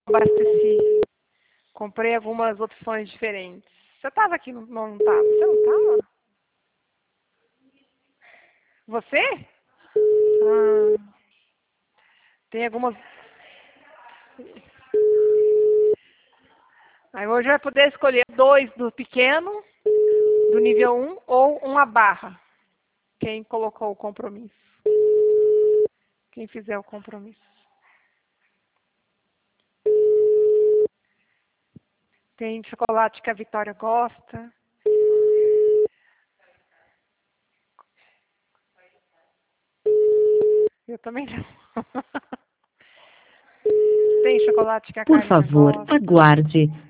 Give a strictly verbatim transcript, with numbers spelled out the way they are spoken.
abasteci. Comprei algumas opções diferentes. Você estava aqui, não não estava? Você não estava? Você? Ah, tem algumas. Aí hoje vai poder escolher dois do pequeno, do nível um, ou uma barra. Quem colocou o compromisso. Quem fizer o compromisso. Tem chocolate que a Vitória gosta. Eu também não. Tem chocolate que a Por Karina favor, gosta. aguarde.